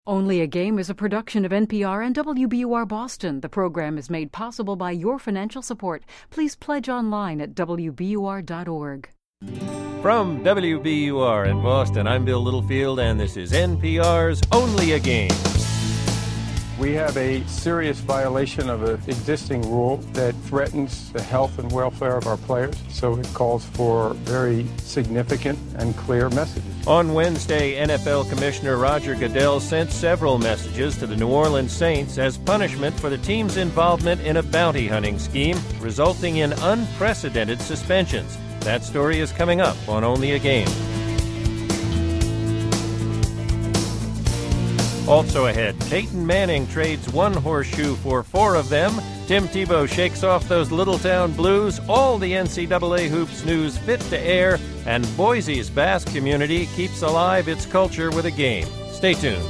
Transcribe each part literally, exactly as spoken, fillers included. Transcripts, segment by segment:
Only a Game is a production of N P R and W B U R Boston. The program is made possible by your financial support. Please pledge online at W B U R dot org. From W B U R in Boston, I'm Bill Littlefield, and this is N P R's Only a Game. We have a serious violation of an existing rule that threatens the health and welfare of our players, so it calls for very significant and clear messages. On Wednesday, N F L Commissioner Roger Goodell sent several messages to the New Orleans Saints as punishment for the team's involvement in a bounty hunting scheme, resulting in unprecedented suspensions. That story is coming up on Only a Game. Also ahead, Peyton Manning trades one horseshoe for four of them. Tim Tebow shakes off those Littletown blues. All the N C double A hoops news fit to air. And Boise's Basque community keeps alive its culture with a game. Stay tuned.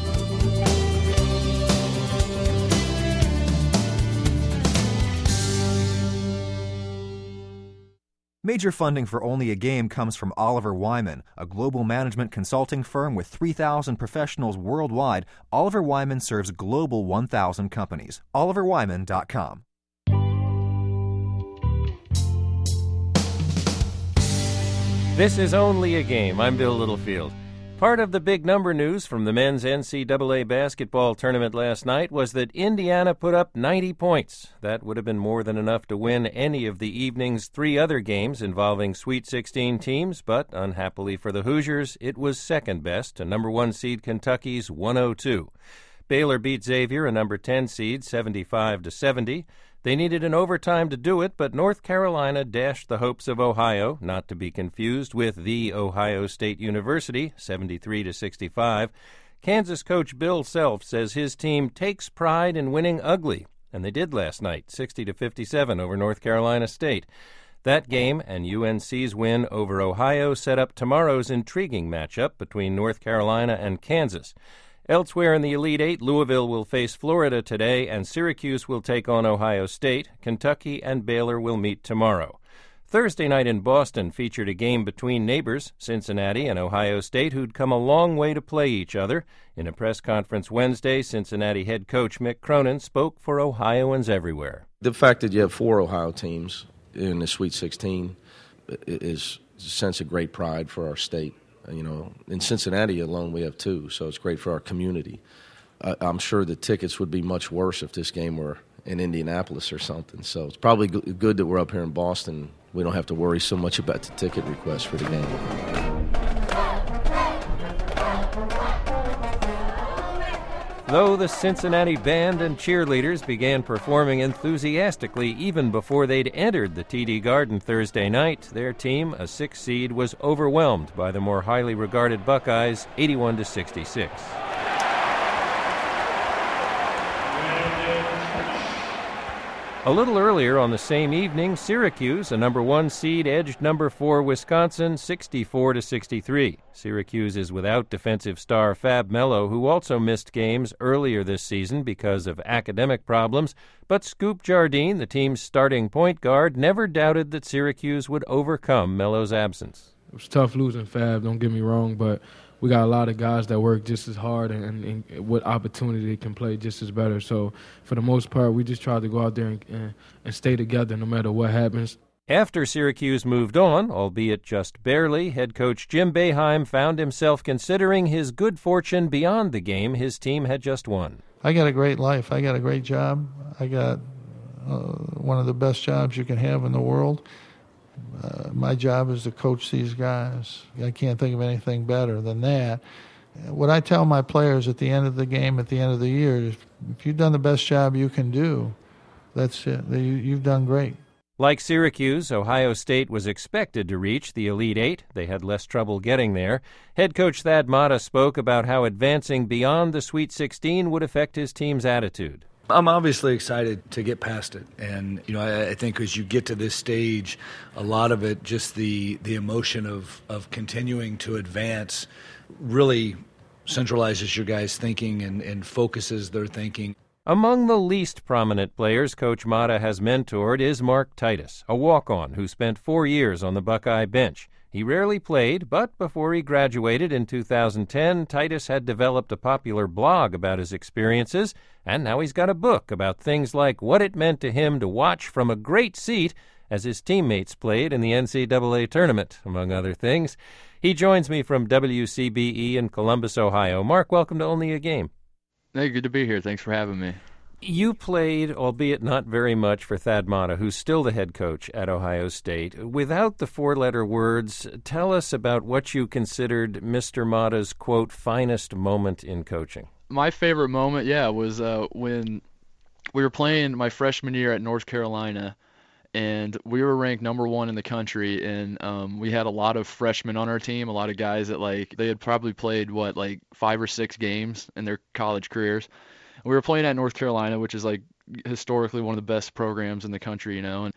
Major funding for Only a Game comes from Oliver Wyman, a global management consulting firm with three thousand professionals worldwide. Oliver Wyman serves global one thousand companies. oliver wyman dot com. This is Only a Game. I'm Bill Littlefield. Part of the big number news from the men's N C double A basketball tournament last night was that Indiana put up ninety points. That would have been more than enough to win any of the evening's three other games involving Sweet sixteen teams, but unhappily for the Hoosiers, it was second best to number one seed Kentucky's one oh two. Baylor beat Xavier, a number ten seed, seventy-five to seventy. They needed an overtime to do it, but North Carolina dashed the hopes of Ohio, not to be confused with the Ohio State University, seventy-three to sixty-five. Kansas coach Bill Self says his team takes pride in winning ugly, and they did last night, sixty to fifty-seven over North Carolina State. That game and U N C's win over Ohio set up tomorrow's intriguing matchup between North Carolina and Kansas. Elsewhere in the Elite Eight, Louisville will face Florida today, and Syracuse will take on Ohio State. Kentucky and Baylor will meet tomorrow. Thursday night in Boston featured a game between neighbors, Cincinnati and Ohio State, who'd come a long way to play each other. In a press conference Wednesday, Cincinnati head coach Mick Cronin spoke for Ohioans everywhere. The fact that you have four Ohio teams in the Sweet sixteen is a sense of great pride for our state. You know, in Cincinnati alone, we have two, so it's great for our community. Uh, I'm sure the tickets would be much worse if this game were in Indianapolis or something. So it's probably g- good that we're up here in Boston. We don't have to worry so much about the ticket request for the game. Though the Cincinnati band and cheerleaders began performing enthusiastically even before they'd entered the T D Garden Thursday night, their team, a six seed, was overwhelmed by the more highly regarded Buckeyes, eighty-one to sixty-six. A little earlier on the same evening, Syracuse, a number one seed, edged number four Wisconsin sixty-four to sixty-three. Syracuse is without defensive star Fab Melo, who also missed games earlier this season because of academic problems. But Scoop Jardine, the team's starting point guard, never doubted that Syracuse would overcome Melo's absence. It was tough losing Fab, don't get me wrong, but we got a lot of guys that work just as hard and, and, and what opportunity they can play just as better. So for the most part, we just tried to go out there and, and, and stay together no matter what happens. After Syracuse moved on, albeit just barely, head coach Jim Boeheim found himself considering his good fortune beyond the game his team had just won. I got a great life. I got a great job. I got uh, one of the best jobs you can have in the world. Uh, my job is to coach these guys. I can't think of anything better than that. What I tell my players at the end of the game, at the end of the year, is if you've done the best job you can do, that's it. You, you've done great. Like Syracuse, Ohio State was expected to reach the Elite Eight. They had less trouble getting there. Head coach Thad Matta spoke about how advancing beyond the Sweet sixteen would affect his team's attitude. I'm obviously excited to get past it. And, you know, I, I think as you get to this stage, a lot of it, just the, the emotion of, of continuing to advance really centralizes your guys' thinking and, and focuses their thinking. Among the least prominent players Coach Matta has mentored is Mark Titus, a walk-on who spent four years on the Buckeye bench. He rarely played, but before he graduated in two thousand ten, Titus had developed a popular blog about his experiences, and now he's got a book about things like what it meant to him to watch from a great seat as his teammates played in the N C double A tournament, among other things. He joins me from W C B E in Columbus, Ohio. Mark, welcome to Only a Game. Hey, good to be here. Thanks for having me. You played, albeit not very much, for Thad Matta, who's still the head coach at Ohio State. Without the four-letter words, tell us about what you considered Mister Matta's, quote, finest moment in coaching. My favorite moment, yeah, was uh, when we were playing my freshman year at North Carolina, and we were ranked number one in the country, and um, we had a lot of freshmen on our team, a lot of guys that, like, they had probably played, what, like five or six games in their college careers. We were playing at North Carolina, which is like historically one of the best programs in the country, you know. And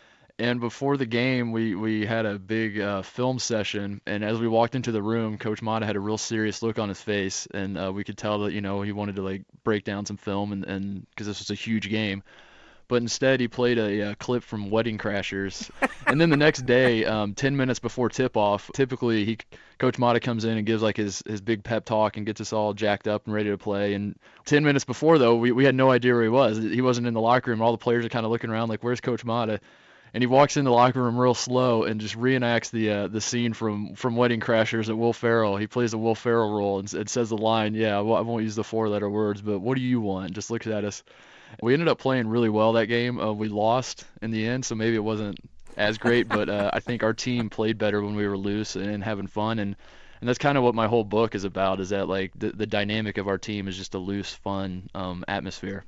and before the game, we we had a big uh, film session. And as we walked into the room, Coach Matta had a real serious look on his face, and uh, we could tell that, you know, he wanted to like break down some film, and and because this was a huge game. But instead, he played a, a clip from Wedding Crashers. And then the next day, um, ten minutes before tip-off, typically he, Coach Matta comes in and gives like his, his big pep talk and gets us all jacked up and ready to play. And ten minutes before, though, we, we had no idea where he was. He wasn't in the locker room. All the players are kind of looking around like, where's Coach Matta? And he walks in the locker room real slow and just reenacts the uh, the scene from, from Wedding Crashers at Will Ferrell. He plays the Will Ferrell role and, and says the line, yeah, well, I won't use the four-letter words, but what do you want? Just looks at us. We ended up playing really well that game. Uh, we lost in the end, so maybe it wasn't as great, but uh, I think our team played better when we were loose and having fun, and, and that's kind of what my whole book is about, is that like the, the dynamic of our team is just a loose, fun um, atmosphere.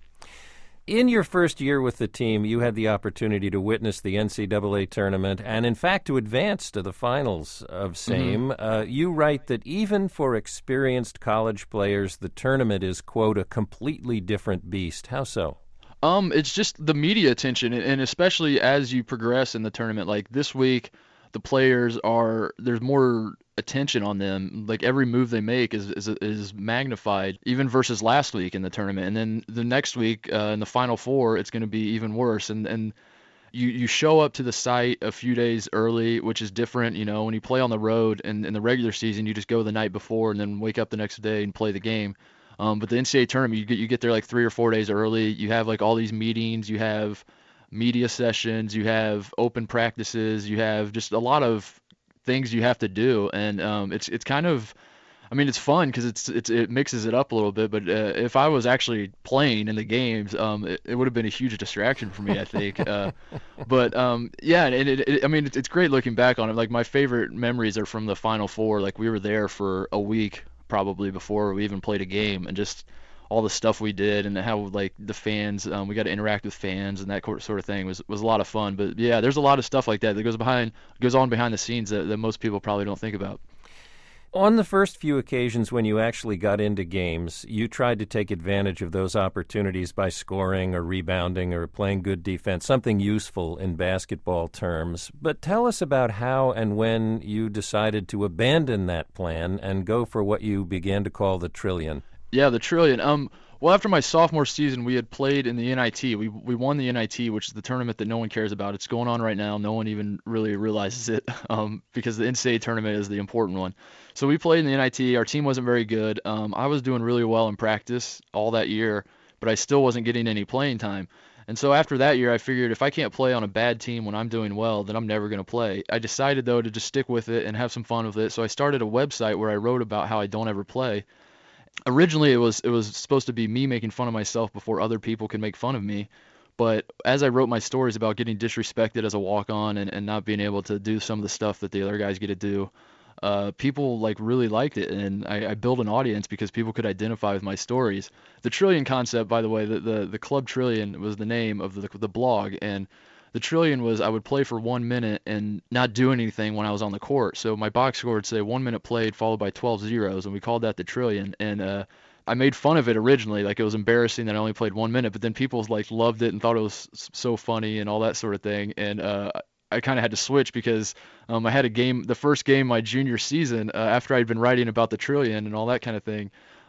In your first year with the team, you had the opportunity to witness the N C double A tournament and, in fact, to advance to the finals of same. Mm-hmm. Uh, you write that even for experienced college players, the tournament is, quote, a completely different beast. How so? Um, it's just the media attention, and especially as you progress in the tournament. Like this week, the players are, there's more attention on them. Like every move they make is is, is magnified, even versus last week in the tournament. And then the next week uh, in the Final Four, it's going to be even worse. And and you you show up to the site a few days early, which is different. You know, when you play on the road and in the regular season, you just go the night before and then wake up the next day and play the game. Um, but the N C double A tournament, you get you get there like three or four days early. You have like all these meetings. You have media sessions. You have open practices. You have just a lot of things you have to do, and um, it's it's kind of, I mean, it's fun because it's it's it mixes it up a little bit. But uh, if I was actually playing in the games, um, it, it would have been a huge distraction for me, I think. uh, but um, yeah, and it, it, I mean, it's, it's great looking back on it. Like my favorite memories are from the Final Four. Like we were there for a week probably before we even played a game, and just all the stuff we did and how like the fans, um, we got to interact with fans and that sort of thing was was a lot of fun. But yeah, there's a lot of stuff like that that goes behind goes on behind the scenes that, that most people probably don't think about. On the first few occasions when you actually got into games, you tried to take advantage of those opportunities by scoring or rebounding or playing good defense, something useful in basketball terms. But tell us about how and when you decided to abandon that plan and go for what you began to call the trillion. Yeah, the trillion. Um, well, after my sophomore season, we had played in the N I T. We we won the N I T, which is the tournament that no one cares about. It's going on right now. No one even really realizes it um, because the N C double A tournament is the important one. So we played in the N I T. Our team wasn't very good. Um, I was doing really well in practice all that year, but I still wasn't getting any playing time. And so after that year, I figured if I can't play on a bad team when I'm doing well, then I'm never going to play. I decided, though, to just stick with it and have some fun with it. So I started a website where I wrote about how I don't ever play. Originally, it was it was supposed to be me making fun of myself before other people could make fun of me. But as I wrote my stories about getting disrespected as a walk-on and, and not being able to do some of the stuff that the other guys get to do, uh, people like really liked it, and I, I built an audience because people could identify with my stories. The Trillion concept, by the way, the the, the Club Trillion was the name of the the blog, and the Trillion was I would play for one minute and not do anything when I was on the court. So my box score would say one minute played followed by twelve zeros, and we called that the Trillion. And uh, I made fun of it originally, like it was embarrassing that I only played one minute, but then people like loved it and thought it was so funny and all that sort of thing. And uh, I kind of had to switch because um, I had a game, the first game my junior season, uh, after I'd been writing about the Trillion and all that kind of thing.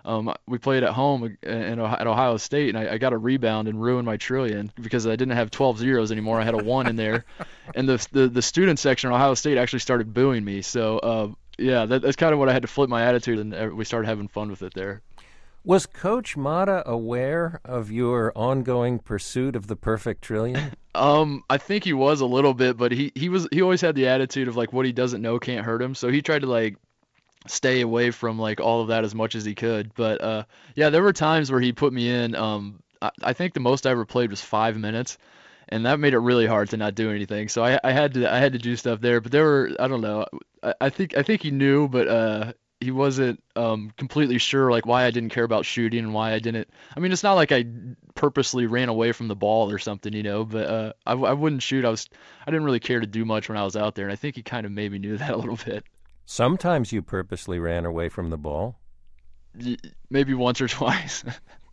Um, we played at home in, at Ohio State, and I, I got a rebound and ruined my trillion because I didn't have twelve zeros anymore. I had a one in there, and the the, the student section at Ohio State actually started booing me. So uh, yeah, that, that's kind of what I had to flip my attitude, and we started having fun with it there. Was Coach Mata aware of your ongoing pursuit of the perfect trillion? um, I think he was a little bit, but he, he was he always had the attitude of like what he doesn't know can't hurt him. So he tried to like stay away from like all of that as much as he could. But uh, yeah, there were times where he put me in. Um, I, I think the most I ever played was five minutes, and that made it really hard to not do anything. So I, I had to I had to do stuff there. But there were I don't know. I, I think I think he knew, but uh. he wasn't um, completely sure like why I didn't care about shooting and why I didn't. I mean, it's not like I purposely ran away from the ball or something, you know. But uh, I, I wouldn't shoot. I was I didn't really care to do much when I was out there, and I think he kind of maybe knew that a little bit. Sometimes you purposely ran away from the ball. Maybe once or twice.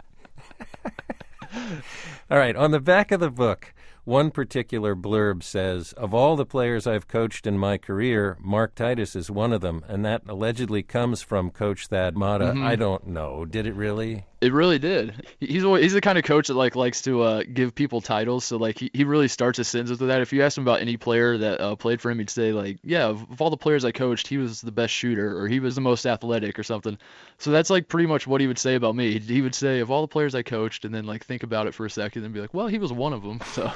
All right. On the back of the book, one particular blurb says, of all the players I've coached in my career, Mark Titus is one of them, and that allegedly comes from Coach Thad Matta. Mm-hmm. I don't know. Did it really? It really did. He's always, he's the kind of coach that like likes to uh, give people titles. So like he, he really starts his sentence with that. If you ask him about any player that uh, played for him, he'd say like, yeah, of, of all the players I coached, he was the best shooter, or he was the most athletic, or something. So that's like pretty much what he would say about me. He would say of all the players I coached, and then like think about it for a second and be like, well, he was one of them. So.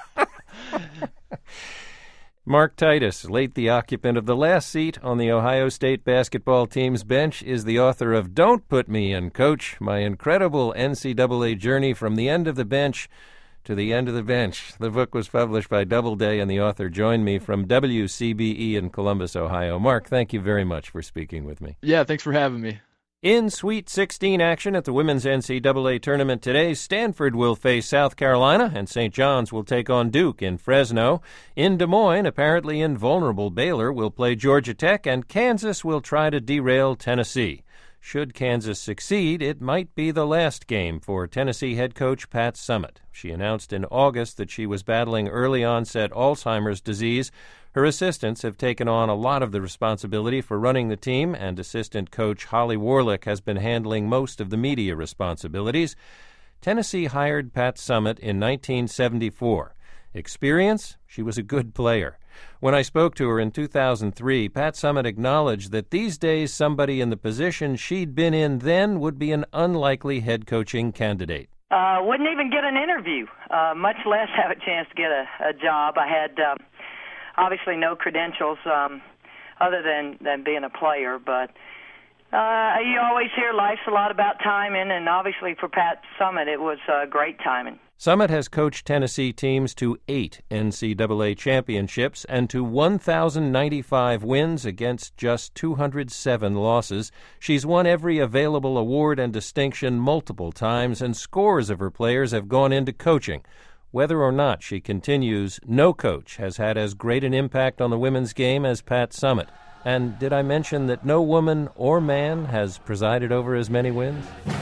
Mark Titus, late the occupant of the last seat on the Ohio State basketball team's bench, is the author of Don't Put Me In, Coach, My Incredible N C double A Journey from the End of the Bench to the End of the Bench. The book was published by Doubleday, and the author joined me from W C B E in Columbus, Ohio. Mark, thank you very much for speaking with me. Yeah, thanks for having me. In Sweet sixteen action at the Women's N C double A Tournament today, Stanford will face South Carolina, and Saint John's will take on Duke in Fresno. In Des Moines, apparently invulnerable Baylor will play Georgia Tech, and Kansas will try to derail Tennessee. Should Kansas succeed, it might be the last game for Tennessee head coach Pat Summitt. She announced in August that she was battling early-onset Alzheimer's disease. Her assistants have taken on a lot of the responsibility for running the team, and assistant coach Holly Warlick has been handling most of the media responsibilities. Tennessee hired Pat Summitt in nineteen seventy-four. Experience? She was a good player. When I spoke to her in two thousand three, Pat Summitt acknowledged that these days somebody in the position she'd been in then would be an unlikely head coaching candidate. Uh, wouldn't even get an interview, uh, much less have a chance to get a, a job. I had um, obviously no credentials um, other than, than being a player, but uh, you always hear life's a lot about timing, and obviously for Pat Summitt it was uh, great timing. Summitt has coached Tennessee teams to eight N C double A championships and to one thousand ninety-five wins against just two hundred seven losses. She's won every available award and distinction multiple times, and scores of her players have gone into coaching. Whether or not she continues, no coach has had as great an impact on the women's game as Pat Summitt. And did I mention that no woman or man has presided over as many wins?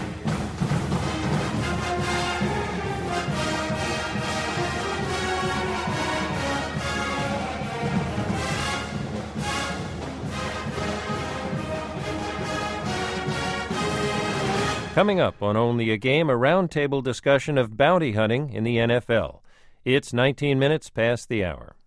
Coming up on Only a Game, a roundtable discussion of bounty hunting in the N F L. It's nineteen minutes past the hour.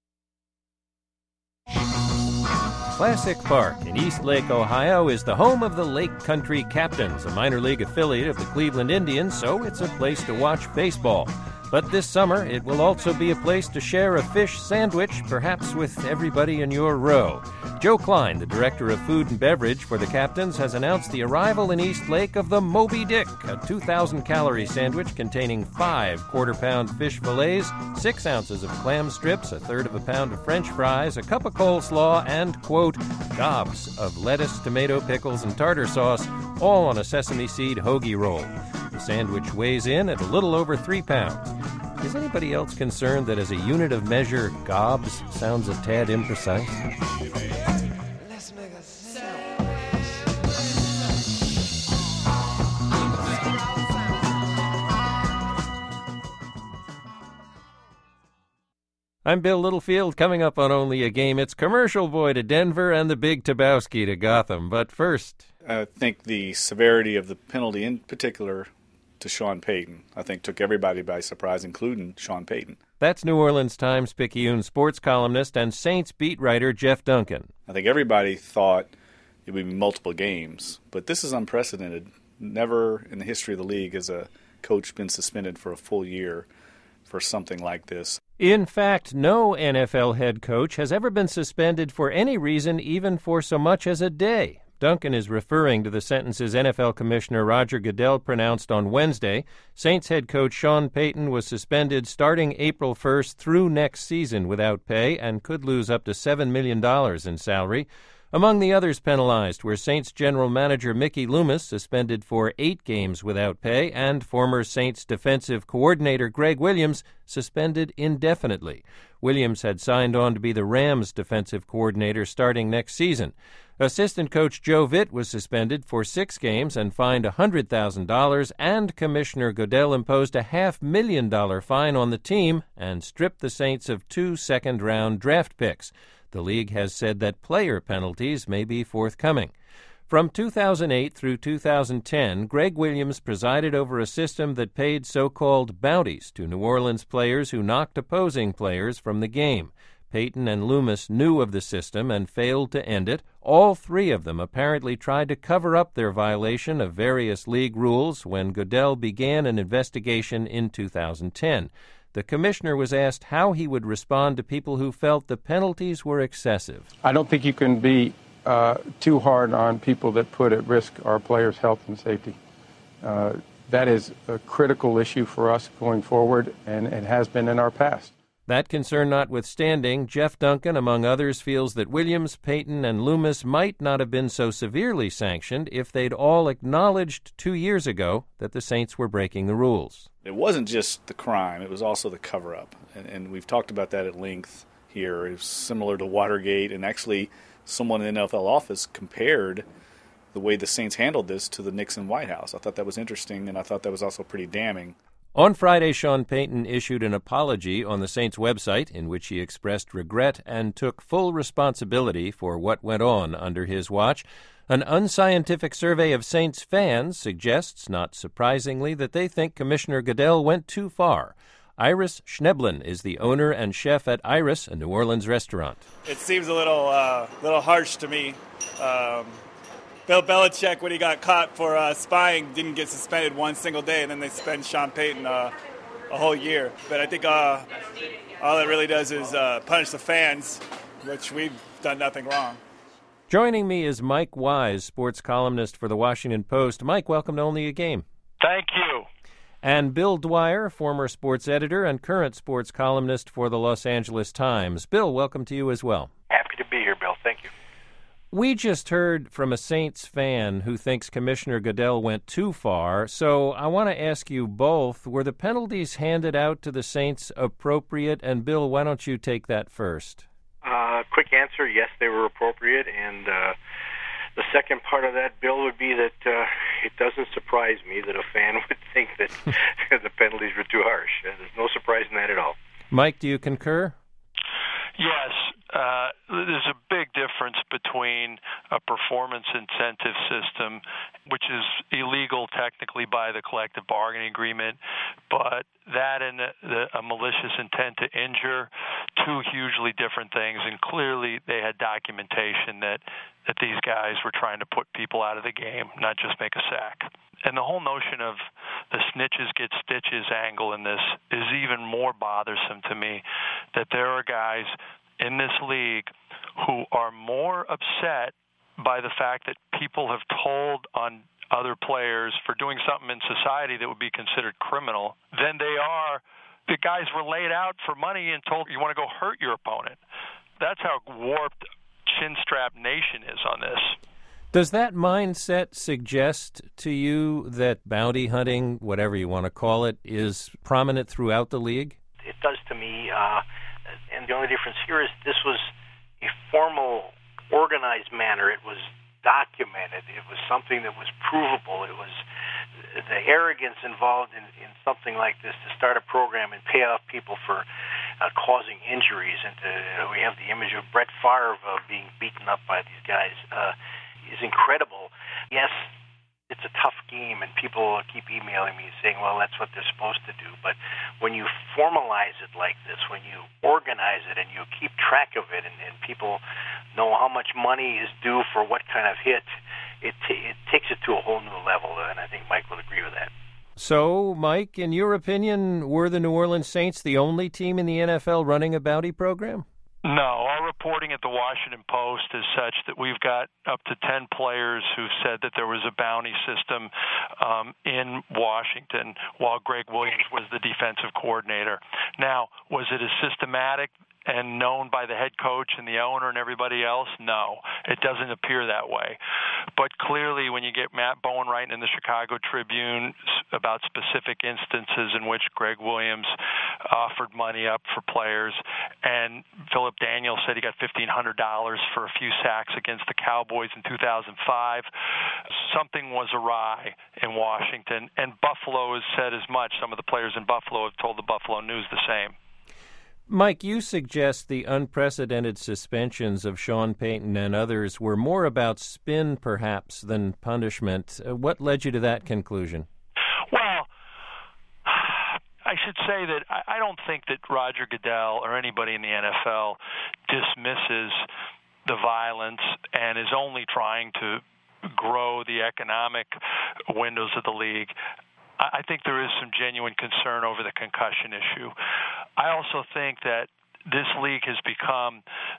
Classic Park in East Lake, Ohio is the home of the Lake Country Captains, a minor league affiliate of the Cleveland Indians, so it's a place to watch baseball. But this summer, it will also be a place to share a fish sandwich, perhaps with everybody in your row. Joe Klein, the director of food and beverage for the Captains, has announced the arrival in East Lake of the Moby Dick, a two thousand calorie sandwich containing five quarter-pound fish fillets, six ounces of clam strips, a third of a pound of French fries, a cup of coleslaw, and, quote, gobs of lettuce, tomato, pickles, and tartar sauce, all on a sesame seed hoagie roll. The sandwich weighs in at a little over three pounds. Is anybody else concerned that as a unit of measure, gobs sounds a tad imprecise? Let's make a I'm Bill Littlefield. Coming up on Only a Game, it's Commercial Boy to Denver and the Big Tabowski to Gotham. But first, I think the severity of the penalty in particular to Sean Payton, I think took everybody by surprise, including Sean Payton. That's New Orleans Times-Picayune sports columnist and Saints beat writer Jeff Duncan. I think everybody thought it would be multiple games, but this is unprecedented. Never in the history of the league has a coach been suspended for a full year for something like this. In fact, no N F L head coach has ever been suspended for any reason, even for so much as a day. Duncan is referring to the sentences N F L Commissioner Roger Goodell pronounced on Wednesday. Saints head coach Sean Payton was suspended starting April first through next season without pay and could lose up to seven million dollars in salary. Among the others penalized were Saints general manager Mickey Loomis, suspended for eight games without pay, and former Saints defensive coordinator Greg Williams, suspended indefinitely. Williams had signed on to be the Rams defensive coordinator starting next season. Assistant coach Joe Vitt was suspended for six games and fined one hundred thousand dollars, and Commissioner Goodell imposed a half-million dollar fine on the team and stripped the Saints of two second-round draft picks. The league has said that player penalties may be forthcoming. From two thousand eight through two thousand ten, Greg Williams presided over a system that paid so-called bounties to New Orleans players who knocked opposing players from the game. Payton and Loomis knew of the system and failed to end it. All three of them apparently tried to cover up their violation of various league rules when Goodell began an investigation in two thousand ten. The commissioner was asked how he would respond to people who felt the penalties were excessive. I don't think you can be uh, too hard on people that put at risk our players' health and safety. Uh, that is a critical issue for us going forward, and it has been in our past. That concern notwithstanding, Jeff Duncan, among others, feels that Williams, Payton, and Loomis might not have been so severely sanctioned if they'd all acknowledged two years ago that the Saints were breaking the rules. It wasn't just the crime, it was also the cover-up. And, and we've talked about that at length here. It was similar to Watergate, and actually someone in the N F L office compared the way the Saints handled this to the Nixon White House. I thought that was interesting, and I thought that was also pretty damning. On Friday, Sean Payton issued an apology on the Saints' website in which he expressed regret and took full responsibility for what went on under his watch. An unscientific survey of Saints fans suggests, not surprisingly, that they think Commissioner Goodell went too far. Iris Schneblin is the owner and chef at Iris, a New Orleans restaurant. It seems a little, uh, little harsh to me. Um, Bill Belichick, when he got caught for uh, spying, didn't get suspended one single day, and then they suspend Sean Payton uh, a whole year. But I think uh, all it really does is uh, punish the fans, which we've done nothing wrong. Joining me is Mike Wise, sports columnist for The Washington Post. Mike, welcome to Only a Game. Thank you. And Bill Dwyer, former sports editor and current sports columnist for the Los Angeles Times. Bill, welcome to you as well. Happy to be here, Bill. Thank you. We just heard from a Saints fan who thinks Commissioner Goodell went too far, so I want to ask you both, were the penalties handed out to the Saints appropriate? And Bill, why don't you take that first? Uh, quick answer, yes, they were appropriate, and uh, the second part of that, Bill, would be that uh, it doesn't surprise me that a fan would think that the penalties were too harsh. There's no surprise in that at all. Mike, do you concur? Yes. Uh, there's a big difference between a performance incentive system, which is illegal technically by the collective bargaining agreement, but that and the, the, a malicious intent to injure, two hugely different things. And clearly they had documentation that, that these guys were trying to put people out of the game, not just make a sack. And the whole notion of the snitches get stitches angle in this is even more bothersome to me, that there are guys in this league who are more upset by the fact that people have told on other players for doing something in society that would be considered criminal than they are the guys were laid out for money and told you want to go hurt your opponent. That's how warped chin-strap nation is on this. Does that mindset suggest to you that bounty hunting, whatever you want to call it, is prominent throughout the league? It does to me. Uh, and the only difference here is this was a formal, organized manner. It was documented. It was something that was provable. It was the arrogance involved in, in something like this, to start a program and pay off people for uh, causing injuries. And to, uh, we have the image of Brett Favre uh, being beaten up by these guys. Uh, is incredible. yes, it's a tough game, and people keep emailing me saying, well, that's what they're supposed to do. But when you formalize it like this, when you organize it and you keep track of it, and, and people know how much money is due for what kind of hit, it, t- it takes it to a whole new level, and I think Mike will agree with that. So, Mike, in your opinion, were the New Orleans Saints the only team in the N F L running a bounty program? No, our reporting at the Washington Post is such that we've got up to ten players who said that there was a bounty system um, in Washington while Greg Williams was the defensive coordinator. Now, was it as systematic and known by the head coach and the owner and everybody else? No, it doesn't appear that way. But clearly, when you get Matt Bowen writing in the Chicago Tribune about specific instances in which Greg Williams offered money up for players, and Philip Daniels said he got fifteen hundred dollars for a few sacks against the Cowboys in two thousand five, something was awry in Washington, and Buffalo has said as much. Some of the players in Buffalo have told the Buffalo News the same. Mike, you suggest the unprecedented suspensions of Sean Payton and others were more about spin, perhaps, than punishment. Uh, what led you to that conclusion? Well, I should say that I don't think that Roger Goodell or anybody in the N F L dismisses the violence and is only trying to grow the economic windows of the league. I think there is some genuine concern over the concussion issue. I also think that this league has become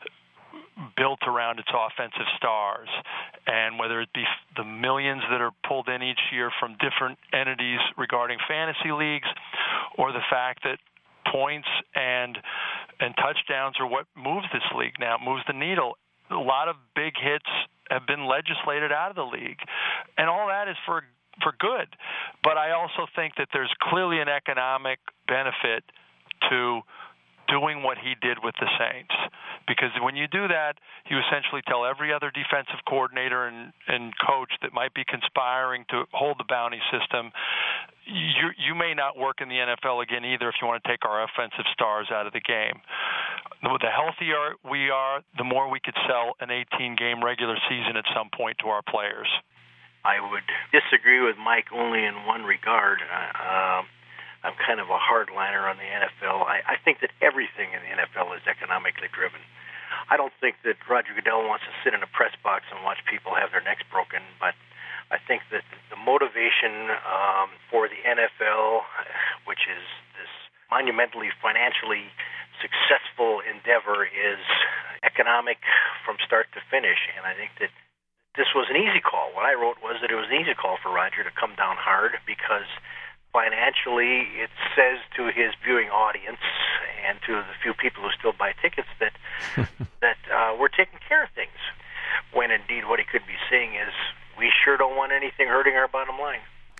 built around its offensive stars, and whether it be the millions that are pulled in each year from different entities regarding fantasy leagues, or the fact that points and and touchdowns are what moves this league now, moves the needle. A lot of big hits have been legislated out of the league, and all that is for for good. But I also think that there's clearly an economic benefit to doing what he did with the Saints. Because when you do that, you essentially tell every other defensive coordinator and, and coach that might be conspiring to hold the bounty system, you, you may not work in the N F L again either if you want to take our offensive stars out of the game. The healthier we are, the more we could sell an eighteen-game regular season at some point to our players. I would disagree with Mike only in one regard. Uh, I'm kind of a hardliner on the N F L. I, I think that everything in the N F L is economically driven. I don't think that Roger Goodell wants to sit in a press box and watch people have their necks broken, but I think that the motivation um, for the N F L, which is this monumentally financially successful endeavor, is economic from start to finish. And I think that this was an easy call. What I wrote was that it was an easy call for Roger to come down hard because financially it says to his viewing audience and to the few people who still buy tickets that that uh, we're taking care of things, when indeed what he could be saying is we sure don't want anything hurting our bottom line.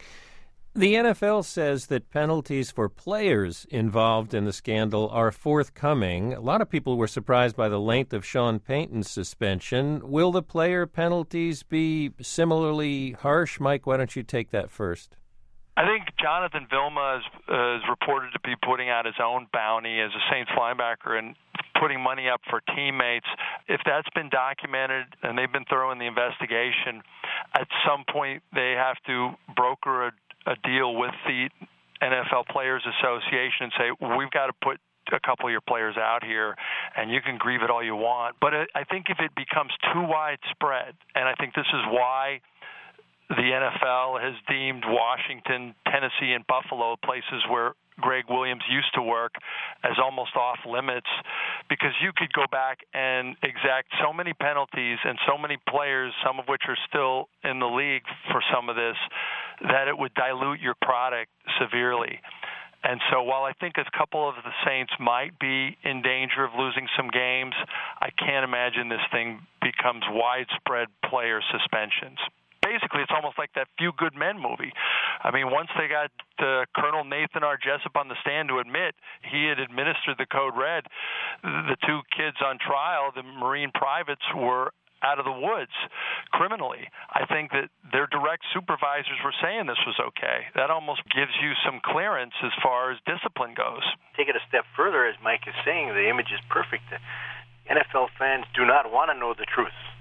The N F L says that penalties for players involved in the scandal are forthcoming. A lot of people were surprised by the length of Sean Payton's suspension. Will the player penalties be similarly harsh? Mike, why don't you take that first? I think Jonathan Vilma is, uh, is reported to be putting out his own bounty as a Saints linebacker and putting money up for teammates. If that's been documented and they've been thorough in the investigation, at some point they have to broker a a deal with the N F L Players Association and say, well, we've got to put a couple of your players out here, and you can grieve it all you want. But I think if it becomes too widespread, and I think this is why the N F L has deemed Washington, Tennessee, and Buffalo places where Greg Williams used to work as almost off limits, because you could go back and exact so many penalties and so many players, some of which are still in the league for some of this, that it would dilute your product severely. And so while I think a couple of the Saints might be in danger of losing some games, I can't imagine this thing becomes widespread player suspensions. Basically, it's almost like that Few Good Men movie. I mean, once they got uh, Colonel Nathan R. Jessup on the stand to admit he had administered the code red, the two kids on trial, the Marine privates, were out of the woods criminally. I think that their direct supervisors were saying this was okay. That almost gives you some clearance as far as discipline goes. Take it a step further, as Mike is saying, the image is perfect. The N F L fans do not want to know the truth.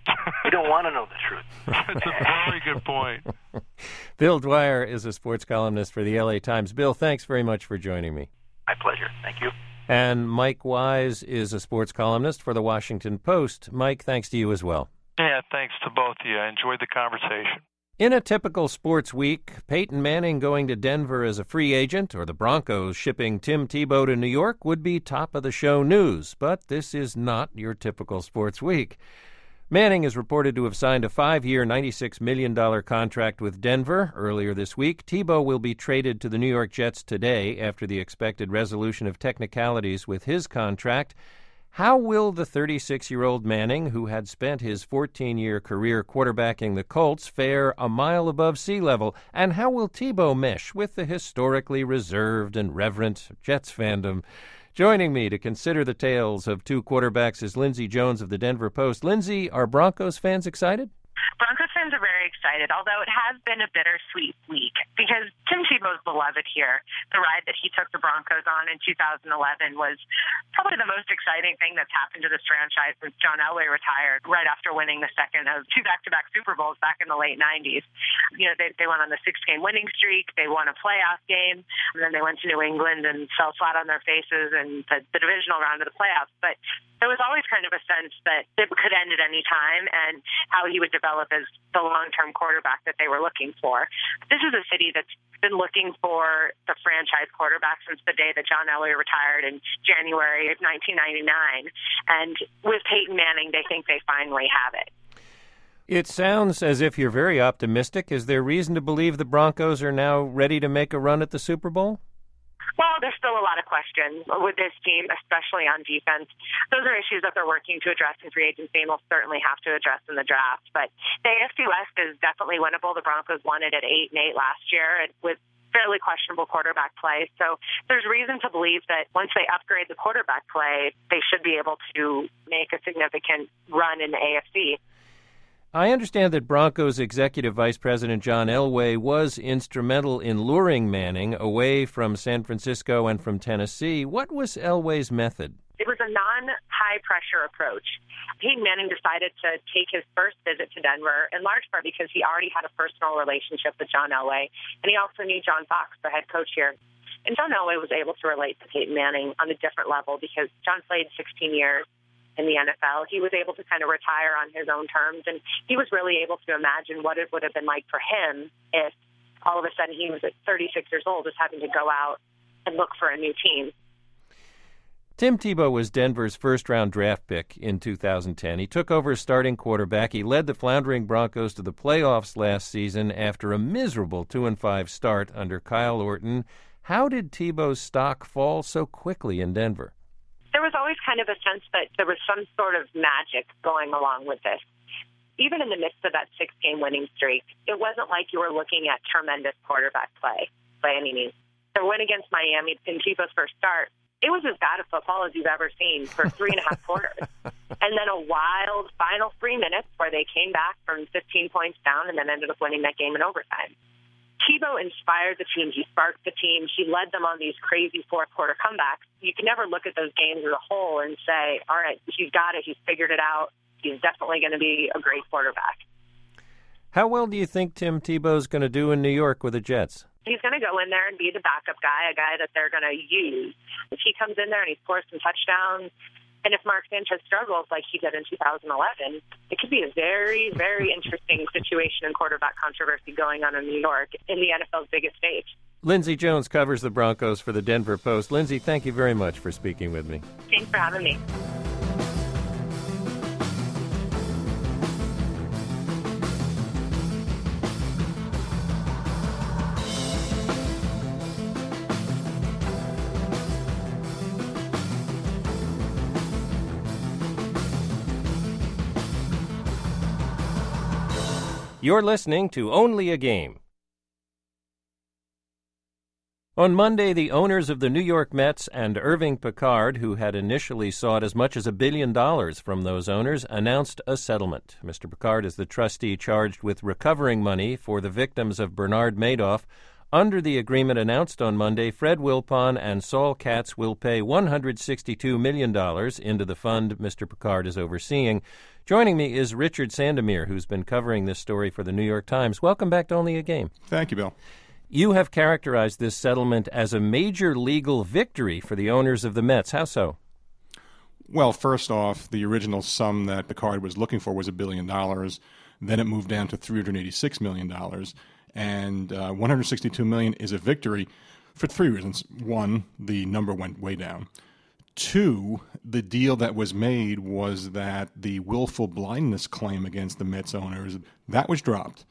We don't want to know the truth. That's a very good point. Bill Dwyer is a sports columnist for the L A Times. Bill, thanks very much for joining me. My pleasure. Thank you. And Mike Wise is a sports columnist for the Washington Post. Mike, thanks to you as well. Yeah, thanks to both of you. I enjoyed the conversation. In a typical sports week, Peyton Manning going to Denver as a free agent or the Broncos shipping Tim Tebow to New York would be top-of-the-show news. But this is not your typical sports week. Manning is reported to have signed a five-year, ninety-six million dollars contract with Denver earlier this week. Tebow will be traded to the New York Jets today after the expected resolution of technicalities with his contract. How will the thirty-six-year-old Manning, who had spent his fourteen-year career quarterbacking the Colts, fare a mile above sea level? And how will Tebow mesh with the historically reserved and reverent Jets fandom? Joining me to consider the tales of two quarterbacks is Lindsey Jones of the Denver Post. Lindsey, are Broncos fans excited? Broncos fans are very excited, although it has been a bittersweet week because Tim Tebow's beloved here. The ride that he took the Broncos on in two thousand eleven was probably the most exciting thing that's happened to this franchise since John Elway retired right after winning the second of two back-to-back Super Bowls back in the late nineties. You know, they, they went on the six-game winning streak. They won a playoff game, and then they went to New England and fell flat on their faces in the, the divisional round of the playoffs. But there was always kind of a sense that it could end at any time and how he would develop as the long-term quarterback that they were looking for. This is a city that's been looking for the franchise quarterback since the day that John Elway retired in January of nineteen ninety-nine. And with Peyton Manning, they think they finally have it. It sounds as if you're very optimistic. Is there reason to believe the Broncos are now ready to make a run at the Super Bowl? Well, there's still a lot of questions with this team, especially on defense. Those are issues that they're working to address in free agency and will certainly have to address in the draft. But the A F C West is definitely winnable. The Broncos won it at eight and eight last year with fairly questionable quarterback play. So there's reason to believe that once they upgrade the quarterback play, they should be able to make a significant run in the A F C. I understand that Broncos Executive Vice President John Elway was instrumental in luring Manning away from San Francisco and from Tennessee. What was Elway's method? It was a non-high-pressure approach. Peyton Manning decided to take his first visit to Denver, in large part because he already had a personal relationship with John Elway, and he also knew John Fox, the head coach here. And John Elway was able to relate to Peyton Manning on a different level because John played sixteen years in the N F L. He was able to kind of retire on his own terms, and he was really able to imagine what it would have been like for him if all of a sudden he was at thirty-six years old just having to go out and look for a new team. Tim Tebow was Denver's first-round draft pick in two thousand ten. He took over as starting quarterback. He led the floundering Broncos to the playoffs last season after a miserable two and five start under Kyle Orton. How did Tebow's stock fall so quickly in Denver? There was always kind of a sense that there was some sort of magic going along with this. Even in the midst of that six-game winning streak, it wasn't like you were looking at tremendous quarterback play by any means. The win against Miami in Tebow's first start, it was as bad a football as you've ever seen for three and a half quarters. And then a wild final three minutes where they came back from fifteen points down and then ended up winning that game in overtime. Tebow inspired the team. He sparked the team. He led them on these crazy fourth-quarter comebacks. You can never look at those games as a whole and say, all right, he's got it. He's figured it out. He's definitely going to be a great quarterback. How well do you think Tim Tebow's going to do in New York with the Jets? He's going to go in there and be the backup guy, a guy that they're going to use. If he comes in there and he scores some touchdowns, and if Mark Sanchez struggles like he did in two thousand eleven, it could be a very, very interesting situation in quarterback controversy going on in New York in the N F L's biggest stage. Lindsey Jones covers the Broncos for the Denver Post. Lindsey, thank you very much for speaking with me. Thanks for having me. You're listening to Only a Game. On Monday, the owners of the New York Mets and Irving Picard, who had initially sought as much as a billion dollars from those owners, announced a settlement. Mister Picard is the trustee charged with recovering money for the victims of Bernard Madoff. Under the agreement announced on Monday, Fred Wilpon and Saul Katz will pay one hundred sixty-two million dollars into the fund Mister Picard is overseeing. Joining me is Richard Sandomir, who's been covering this story for the New York Times. Welcome back to Only a Game. Thank you, Bill. You have characterized this settlement as a major legal victory for the owners of the Mets. How so? Well, first off, the original sum that Picard was looking for was a billion dollars. Then it moved down to three hundred eighty-six million dollars. And uh, one hundred sixty-two million dollars is a victory for three reasons. One, the number went way down. Two, the deal that was made was that the willful blindness claim against the Mets owners, that was dropped.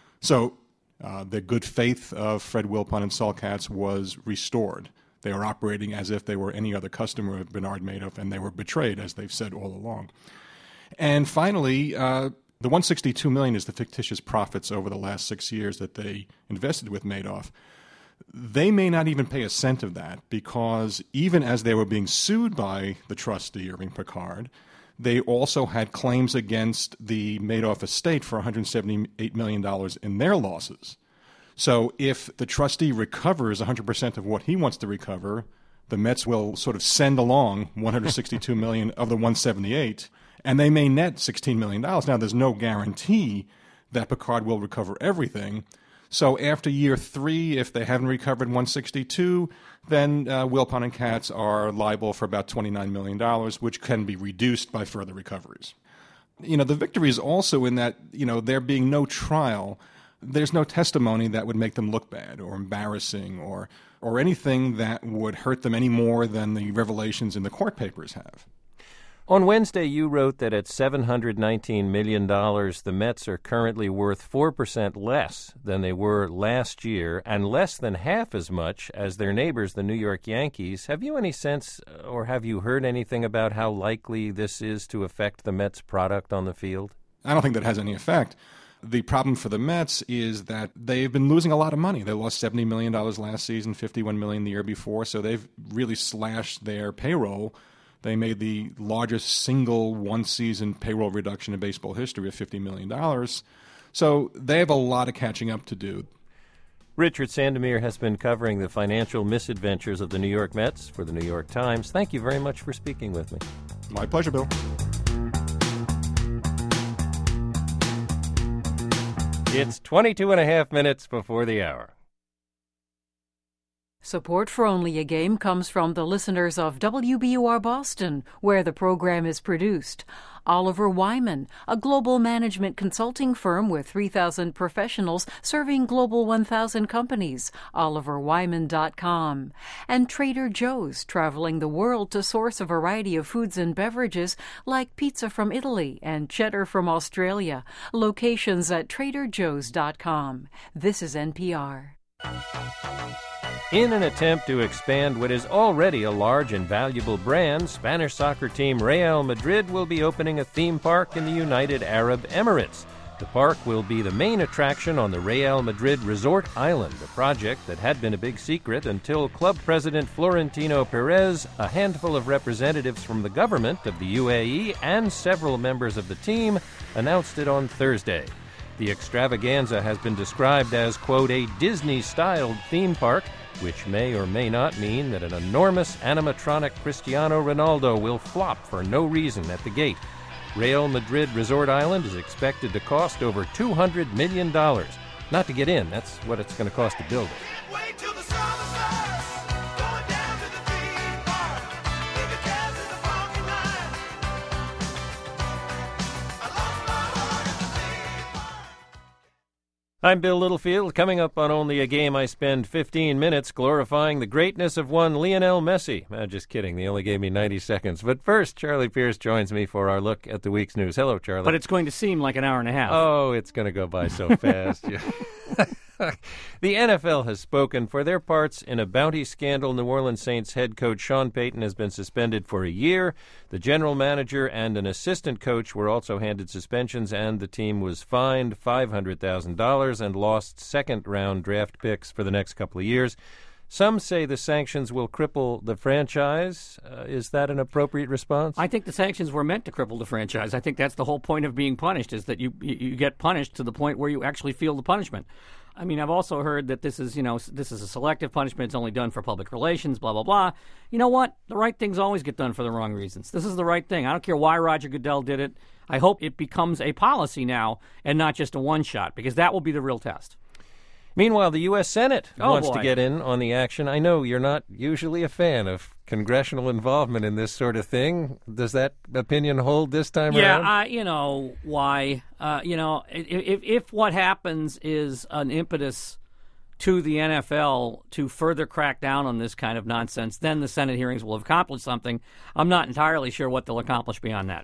So uh, the good faith of Fred Wilpon and Saul Katz was restored. They were operating as if they were any other customer of Bernard Madoff, and they were betrayed, as they've said all along. And finally, uh, the one hundred sixty-two million dollars is the fictitious profits over the last six years that they invested with Madoff. They may not even pay a cent of that because even as they were being sued by the trustee, Irving Picard, they also had claims against the Madoff estate for one hundred seventy-eight million dollars in their losses. So if the trustee recovers one hundred percent of what he wants to recover, the Mets will sort of send along one hundred sixty-two million dollars of the one hundred seventy-eight, and they may net sixteen million dollars. Now, there's no guarantee that Picard will recover everything. So after year three, if they haven't recovered one hundred sixty-two, then uh, Wilpon and Katz are liable for about twenty-nine million dollars, which can be reduced by further recoveries. You know, the victory is also in that, you know, there being no trial, there's no testimony that would make them look bad or embarrassing or or anything that would hurt them any more than the revelations in the court papers have. On Wednesday, you wrote that at seven hundred nineteen million dollars, the Mets are currently worth four percent less than they were last year and less than half as much as their neighbors, the New York Yankees. Have you any sense or have you heard anything about how likely this is to affect the Mets' product on the field? I don't think that has any effect. The problem for the Mets is that they've been losing a lot of money. They lost seventy million dollars last season, fifty-one million dollars the year before, so they've really slashed their payroll. They made the largest single one-season payroll reduction in baseball history of fifty million dollars. So they have a lot of catching up to do. Richard Sandomir has been covering the financial misadventures of the New York Mets for the New York Times. Thank you very much for speaking with me. My pleasure, Bill. It's twenty-two and a half minutes before the hour. Support for Only a Game comes from the listeners of W B U R Boston, where the program is produced. Oliver Wyman, a global management consulting firm with three thousand professionals serving Global one thousand companies, oliver wyman dot com. And Trader Joe's, traveling the world to source a variety of foods and beverages like pizza from Italy and cheddar from Australia. Locations at trader joes dot com. This is N P R. In an attempt to expand what is already a large and valuable brand, Spanish soccer team Real Madrid will be opening a theme park in the United Arab Emirates. The park will be the main attraction on the Real Madrid Resort Island, a project that had been a big secret until club president Florentino Perez, a handful of representatives from the government of the U A E, and several members of the team announced it on Thursday. The extravaganza has been described as, quote, a Disney-styled theme park, which may or may not mean that an enormous animatronic Cristiano Ronaldo will flop for no reason at the gate. Real Madrid Resort Island is expected to cost over two hundred million dollars. Not to get in, that's what it's going to cost to build it. Wait till the summer starts, going down to the theme park, leave your cares in the parking lot. I lost my heart at the theme park. I'm Bill Littlefield. Coming up on Only a Game, I spend fifteen minutes glorifying the greatness of one Lionel Messi. Uh, just kidding. They only gave me ninety seconds. But first, Charlie Pierce joins me for our look at the week's news. Hello, Charlie. But it's going to seem like an hour and a half. Oh, it's going to go by so fast. The N F L has spoken. For their parts in a bounty scandal, New Orleans Saints head coach Sean Payton has been suspended for a year. The general manager and an assistant coach were also handed suspensions, and the team was fined five hundred thousand dollars and lost second-round draft picks for the next couple of years. Some say the sanctions will cripple the franchise. Uh, is that an appropriate response? I think the sanctions were meant to cripple the franchise. I think that's the whole point of being punished, is that you you get punished to the point where you actually feel the punishment. I mean, I've also heard that this is, you know, this is a selective punishment. It's only done for public relations, blah, blah, blah. You know what? The right things always get done for the wrong reasons. This is the right thing. I don't care why Roger Goodell did it. I hope it becomes a policy now and not just a one-shot, because that will be the real test. Meanwhile, the U S Senate Oh, wants boy. to get in on the action. I know you're not usually a fan of congressional involvement in this sort of thing. Does that opinion hold this time Yeah, around? uh, you know, why? Uh, you know, if, if, if what happens is an impetus to the N F L to further crack down on this kind of nonsense, then the Senate hearings will have accomplished something. I'm not entirely sure what they'll accomplish beyond that.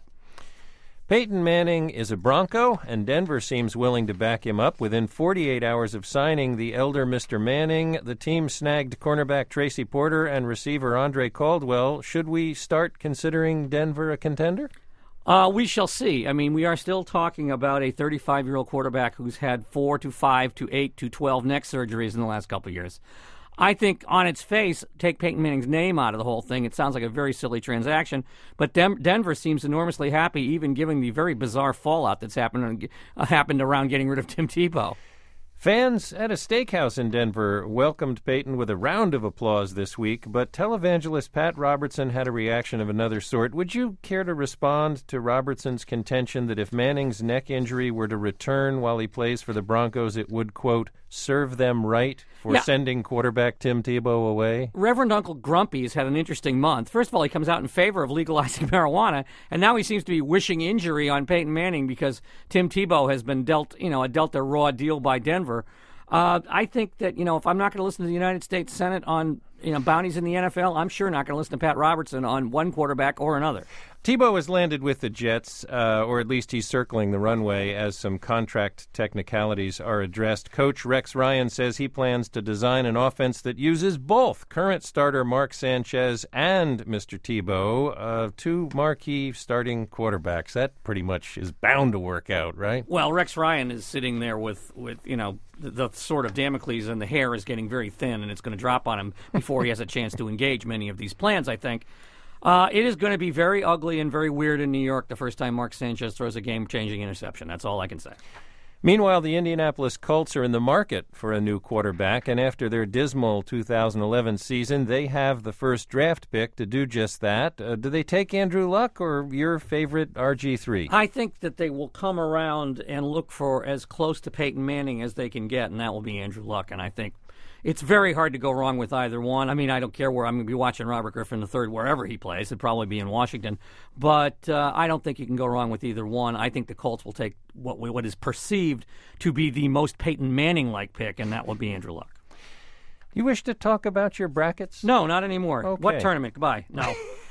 Peyton Manning is a Bronco, and Denver seems willing to back him up. Within forty-eight hours of signing the elder Mister Manning, the team snagged cornerback Tracy Porter and receiver Andre Caldwell. Should we start considering Denver a contender? Uh, we shall see. I mean, we are still talking about a thirty-five-year-old quarterback who's had four to five to eight to twelve neck surgeries in the last couple of years. I think on its face, take Peyton Manning's name out of the whole thing. It sounds like a very silly transaction, but Dem- Denver seems enormously happy, even given the very bizarre fallout that's happened uh, happened around getting rid of Tim Tebow. Fans at a steakhouse in Denver welcomed Peyton with a round of applause this week, but televangelist Pat Robertson had a reaction of another sort. Would you care to respond to Robertson's contention that if Manning's neck injury were to return while he plays for the Broncos, it would, quote, serve them right for Yeah. sending quarterback Tim Tebow away? Reverend Uncle Grumpy has had an interesting month. First of all, he comes out in favor of legalizing marijuana, and now he seems to be wishing injury on Peyton Manning because Tim Tebow has been dealt, you know, dealt a raw deal by Denver. Uh, I think that, you know, if I'm not going to listen to the United States Senate on, you know, bounties in the N F L, I'm sure not going to listen to Pat Robertson on one quarterback or another. Tebow has landed with the Jets, uh, or at least he's circling the runway as some contract technicalities are addressed. Coach Rex Ryan says he plans to design an offense that uses both current starter Mark Sanchez and Mister Tebow, uh, two marquee starting quarterbacks. That pretty much is bound to work out, right? Well, Rex Ryan is sitting there with, with you know, the, the sword of Damocles, and the hair is getting very thin, and it's going to drop on him before he has a chance to engage many of these plans, I think. Uh, it is going to be very ugly and very weird in New York the first time Mark Sanchez throws a game-changing interception. That's all I can say. Meanwhile, the Indianapolis Colts are in the market for a new quarterback, and after their dismal two thousand eleven season, they have the first draft pick to do just that. Uh, do they take Andrew Luck or your favorite R G three? I think that they will come around and look for as close to Peyton Manning as they can get, and that will be Andrew Luck. And I think it's very hard to go wrong with either one. I mean, I don't care where I'm going to be watching Robert Griffin the third wherever he plays. It'd probably be in Washington. But uh, I don't think you can go wrong with either one. I think the Colts will take what what is perceived to be the most Peyton Manning-like pick, and that will be Andrew Luck. You wish to talk about your brackets? No, not anymore. Okay. What tournament? Goodbye. No.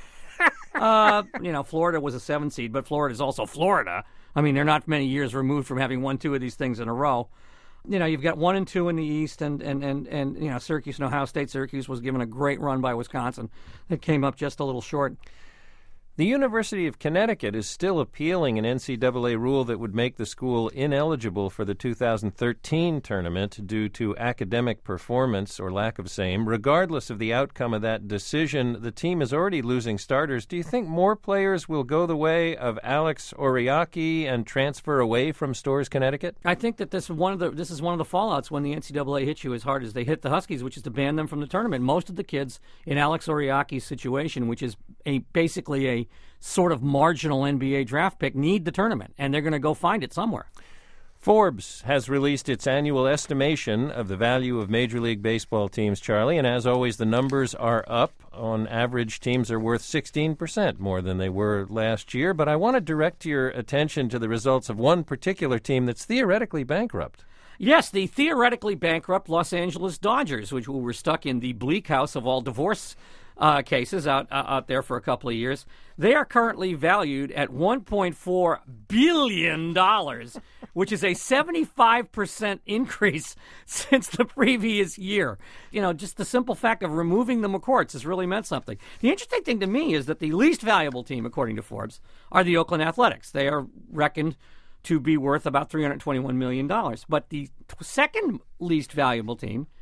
uh, you know, Florida was a seven seed, but Florida is also Florida. I mean, they're not many years removed from having won two of these things in a row. You know, you've got one and two in the East, and, and, and, and you know, Syracuse and Ohio State. Syracuse was given a great run by Wisconsin. It came up just a little short. The University of Connecticut is still appealing an N C double A rule that would make the school ineligible for the two thousand thirteen tournament due to academic performance or lack of same. Regardless of the outcome of that decision, the team is already losing starters. Do you think more players will go the way of Alex Oriaki and transfer away from Storrs, Connecticut? I think that this is one of the this is one of the fallouts when the N C double A hits you as hard as they hit the Huskies, which is to ban them from the tournament. Most of the kids in Alex Oriaki's situation, which is a basically a sort of marginal N B A draft pick, need the tournament, and they're going to go find it somewhere. Forbes has released its annual estimation of the value of Major League Baseball teams, Charlie, and as always, the numbers are up. On average, teams are worth sixteen percent more than they were last year, but I want to direct your attention to the results of one particular team that's theoretically bankrupt. Yes, the theoretically bankrupt Los Angeles Dodgers, which were stuck in the bleak house of all divorce uh, cases out uh, out there for a couple of years. They are currently valued at one point four billion dollars, which is a seventy-five percent increase since the previous year. You know, just the simple fact of removing the McCourts has really meant something. The interesting thing to me is that the least valuable team, according to Forbes, are the Oakland Athletics. They are reckoned to be worth about three hundred twenty-one million dollars. But the second least valuable team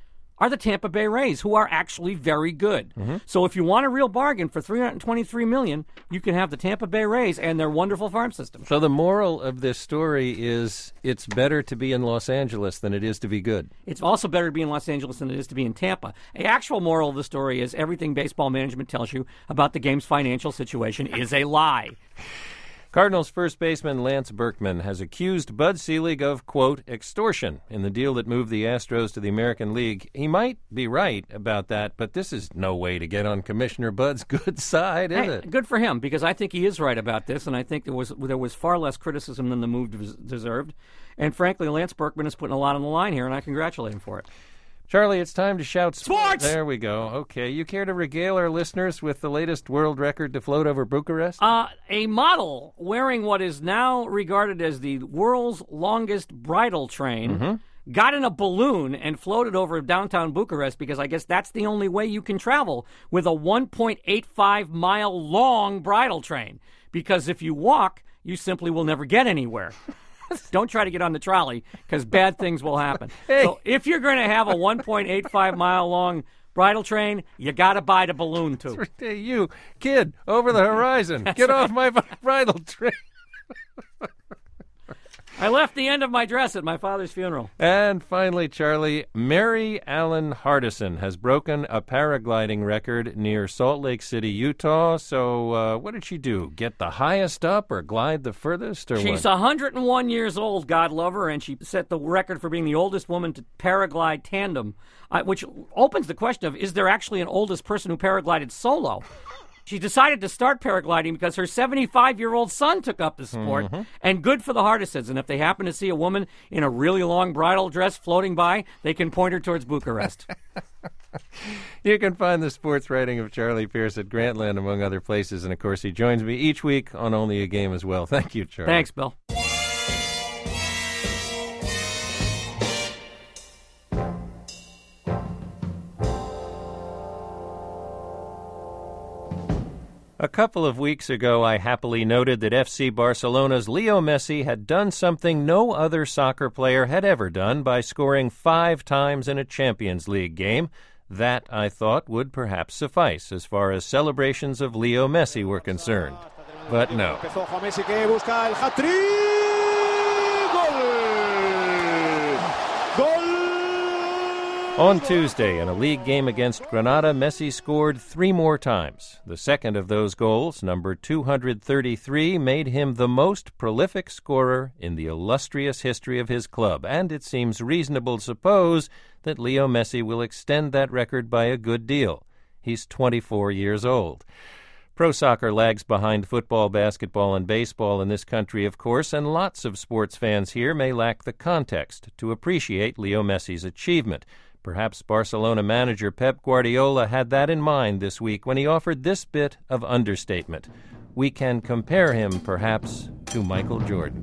are the Tampa Bay Rays, who are actually very good. Mm-hmm. So if you want a real bargain for three hundred twenty-three million dollars, you can have the Tampa Bay Rays and their wonderful farm system. So the moral of this story is it's better to be in Los Angeles than it is to be good. It's also better to be in Los Angeles than it is to be in Tampa. The actual moral of the story is everything baseball management tells you about the game's financial situation is a lie. Cardinals first baseman Lance Berkman has accused Bud Selig of, quote, extortion in the deal that moved the Astros to the American League. He might be right about that, but this is no way to get on Commissioner Bud's good side, is Hey, it? good for him, because I think he is right about this, and I think there was there was far less criticism than the move des- deserved. And frankly, Lance Berkman is putting a lot on the line here, and I congratulate him for it. Charlie, it's time to shout sports! There we go. Okay, you care to regale our listeners with the latest world record to float over Bucharest? Uh, a model wearing what is now regarded as the world's longest bridal train Mm-hmm. got in a balloon and floated over downtown Bucharest, because I guess that's the only way you can travel with a one point eight five mile long bridal train. Because if you walk, you simply will never get anywhere. Don't try to get on the trolley, because bad things will happen. Hey. So if you're going to have a one point eight five mile long bridal train, you got to buy the balloon, too. Hey, you, kid, over the horizon. That's Get right. off my bridal train. I left the end of my dress at my father's funeral. And finally, Charlie, Mary Allen Hardison has broken a paragliding record near Salt Lake City, Utah. So uh, what did she do? Get the highest up or glide the furthest? Or She's what? one hundred one years old, God love her, and she set the record for being the oldest woman to paraglide tandem, uh, which opens the question of, is there actually an oldest person who paraglided solo? She decided to start paragliding because her seventy-five-year-old son took up the sport, Mm-hmm. and good for the Hardisons. And if they happen to see a woman in a really long bridal dress floating by, they can point her towards Bucharest. You can find the sports writing of Charlie Pierce at Grantland, among other places. And, of course, he joins me each week on Only a Game as well. Thank you, Charlie. Thanks, Bill. A couple of weeks ago, I happily noted that F C Barcelona's Leo Messi had done something no other soccer player had ever done by scoring five times in a Champions League game. That, I thought, would perhaps suffice as far as celebrations of Leo Messi were concerned. But no. On Tuesday, in a league game against Granada, Messi scored three more times. The second of those goals, number two hundred thirty-three, made him the most prolific scorer in the illustrious history of his club, and it seems reasonable to suppose that Leo Messi will extend that record by a good deal. He's twenty-four years old. Pro soccer lags behind football, basketball, and baseball in this country, of course, and lots of sports fans here may lack the context to appreciate Leo Messi's achievement. Perhaps Barcelona manager Pep Guardiola had that in mind this week when he offered this bit of understatement. We can compare him, perhaps, to Michael Jordan.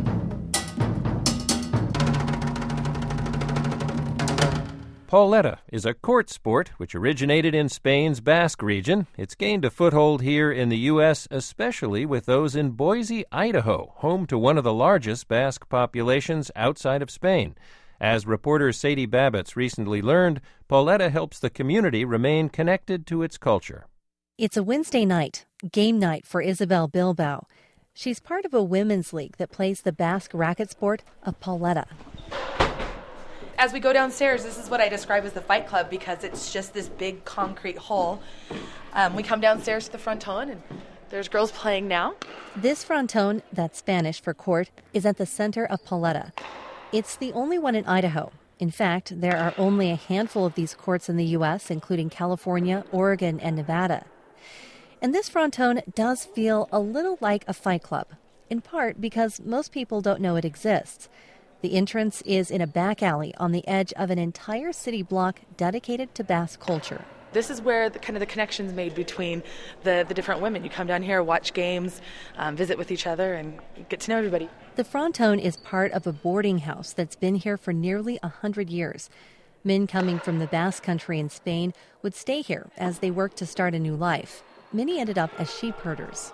Pauletta is a court sport which originated in Spain's Basque region. It's gained a foothold here in the U S, especially with those in Boise, Idaho, home to one of the largest Basque populations outside of Spain. As reporter Sadie Babbitts recently learned, Pauletta helps the community remain connected to its culture. It's a Wednesday night, game night for Isabel Bilbao. She's part of a women's league that plays the Basque racket sport of Pauletta. As we go downstairs, this is what I describe as the fight club because it's just this big concrete hall. Um, we come downstairs to the fronton, and there's girls playing now. This fronton, that's Spanish for court, is at the center of Pauletta. It's the only one in Idaho. In fact, there are only a handful of these courts in the U S, including California, Oregon, and Nevada. And this fronton does feel a little like a fight club, in part because most people don't know it exists. The entrance is in a back alley on the edge of an entire city block dedicated to Basque culture. This is where the kind of the connections made between the, the different women. You come down here, watch games, um, visit with each other, and get to know everybody. The fronton is part of a boarding house that's been here for nearly a hundred years. Men coming from the Basque Country in Spain would stay here as they worked to start a new life. Many ended up as sheep herders.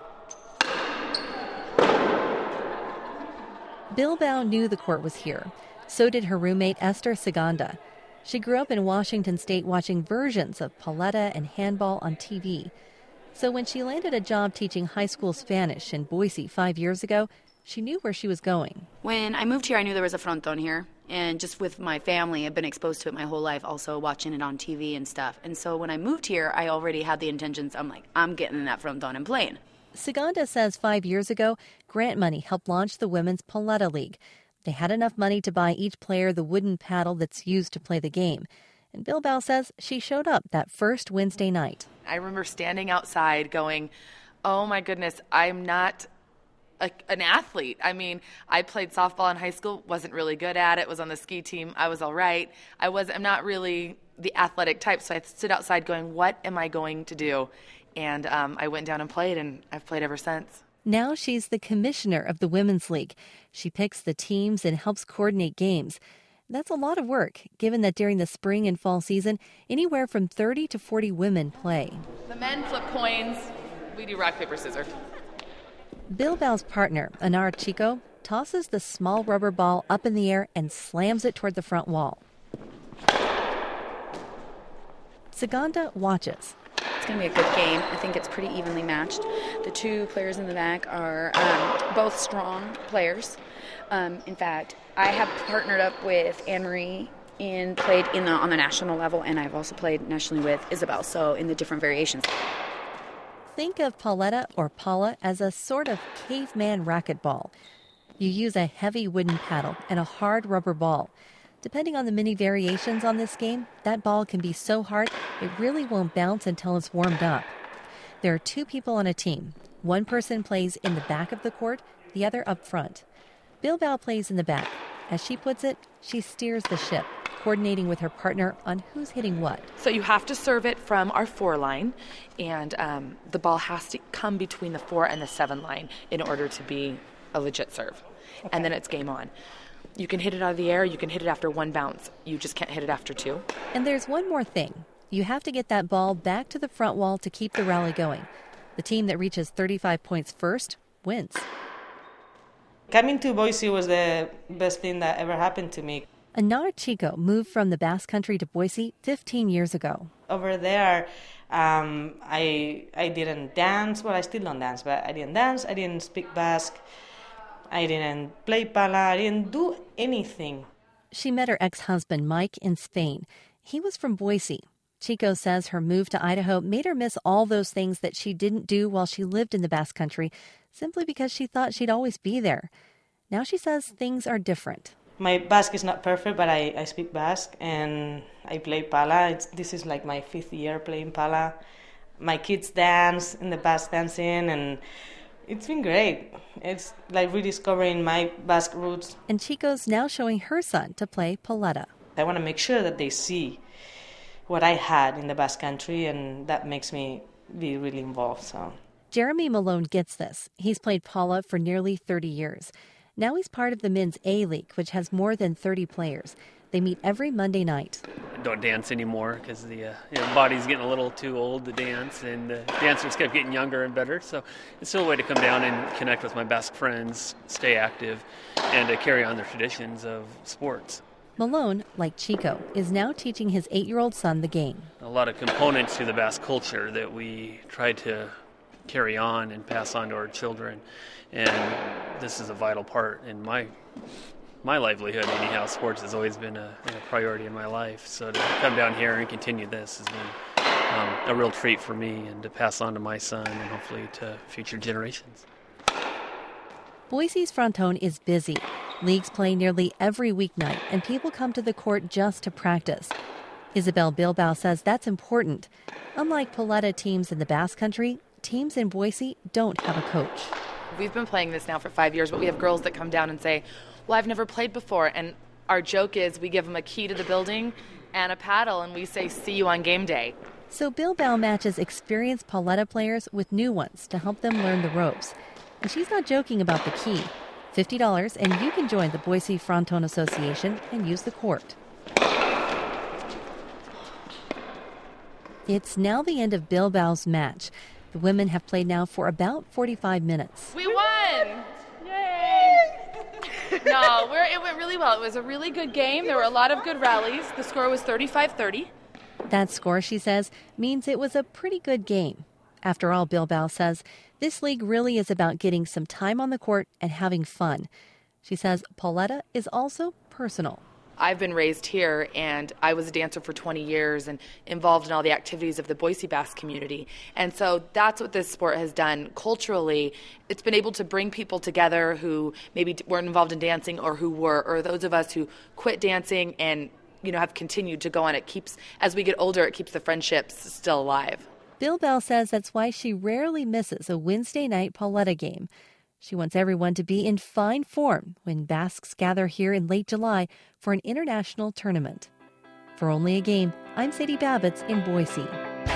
Bilbao knew the court was here. So did her roommate Esther Seganda. She grew up in Washington State watching versions of Paleta and handball on T V. So when she landed a job teaching high school Spanish in Boise five years ago, she knew where she was going. When I moved here, I knew there was a fronton here. And just with my family, I've been exposed to it my whole life, also watching it on T V and stuff. And so when I moved here, I already had the intentions. I'm like, I'm getting in that fronton and playing. Saganda says five years ago, grant money helped launch the Women's Paleta League. They had enough money to buy each player the wooden paddle that's used to play the game. And Bilbao says she showed up that first Wednesday night. I remember standing outside going, oh my goodness, I'm not a, an athlete. I mean, I played softball in high school, wasn't really good at it, was on the ski team, I was all right. I was, I'm not really the athletic type, so I stood outside going, what am I going to do? And um, I went down and played, and I've played ever since. Now she's the commissioner of the Women's League. She picks the teams and helps coordinate games. That's a lot of work, given that during the spring and fall season, anywhere from thirty to forty women play. The men flip coins. We do rock, paper, scissors. Bilbao's partner, Anar Chico, tosses the small rubber ball up in the air and slams it toward the front wall. Saganda watches. It's going to be a good game. I think it's pretty evenly matched. The two players in the back are um, both strong players. Um, in fact, I have partnered up with Anne-Marie and played in the, on the national level, and I've also played nationally with Isabel, so in the different variations. Think of Paleta or Pala as a sort of caveman racquetball. You use a heavy wooden paddle and a hard rubber ball. Depending on the many variations on this game, that ball can be so hard it really won't bounce until it's warmed up. There are two people on a team. One person plays in the back of the court, the other up front. Bilbao plays in the back. As she puts it, she steers the ship, coordinating with her partner on who's hitting what. So you have to serve it from our four line, and um, the ball has to come between the four and the seven line in order to be a legit serve. Okay. And then it's game on. You can hit it out of the air, you can hit it after one bounce. You just can't hit it after two. And there's one more thing. You have to get that ball back to the front wall to keep the rally going. The team that reaches thirty-five points first wins. Coming to Boise was the best thing that ever happened to me. Anar Chico moved from the Basque Country to Boise fifteen years ago. Over there, um, I I didn't dance. Well, I still don't dance, but I didn't dance. I didn't speak Basque. I didn't play pala. I didn't do anything. She met her ex-husband, Mike, in Spain. He was from Boise. Chico says her move to Idaho made her miss all those things that she didn't do while she lived in the Basque Country, simply because she thought she'd always be there. Now she says things are different. My Basque is not perfect, but I, I speak Basque, and I play pala. It's, this is like my fifth year playing pala. My kids dance in the Basque dancing, and it's been great. It's like rediscovering my Basque roots. And Chico's now showing her son to play Paleta. I want to make sure that they see what I had in the Basque Country, and that makes me be really involved. So Jeremy Malone gets this. He's played Pala for nearly thirty years. Now he's part of the Men's A League, which has more than thirty players. They meet every Monday night. I don't dance anymore because the uh, you know, body's getting a little too old to dance, and the dancers kept getting younger and better. So it's still a way to come down and connect with my Basque friends, stay active, and to carry on the traditions of sports. Malone, like Chico, is now teaching his eight-year-old son the game. A lot of components to the Basque culture that we try to carry on and pass on to our children, and this is a vital part in my my livelihood. Anyhow, sports has always been a, a priority in my life, so to come down here and continue this has been um, a real treat for me, and to pass on to my son and hopefully to future generations. Boise's fronton is busy. Leagues play nearly every weeknight, and people come to the court just to practice. Isabel Bilbao says that's important. Unlike Paleta teams in the Basque Country, teams in Boise don't have a coach. We've been playing this now for five years, but we have girls that come down and say, well, I've never played before. And our joke is we give them a key to the building and a paddle, and we say, see you on game day. So Bilbao matches experienced Paleta players with new ones to help them learn the ropes. And she's not joking about the key. fifty dollars, and you can join the Boise Fronton Association and use the court. It's now the end of Bilbao's match. The women have played now for about forty-five minutes. We won! Yay! No, we're, it went really well. It was a really good game. There were a lot of good rallies. The score was thirty-five thirty. That score, she says, means it was a pretty good game. After all, Bilbao says, this league really is about getting some time on the court and having fun. She says Pauletta is also personal. I've been raised here, and I was a dancer for twenty years and involved in all the activities of the Boise Basque community. And so that's what this sport has done culturally. It's been able to bring people together who maybe weren't involved in dancing or who were, or those of us who quit dancing and, you know, have continued to go on. It keeps, as we get older, it keeps the friendships still alive. Bilbao says that's why she rarely misses a Wednesday night Pauletta game. She wants everyone to be in fine form when Basques gather here in late July for an international tournament. For Only a Game, I'm Sadie Babbitts in Boise.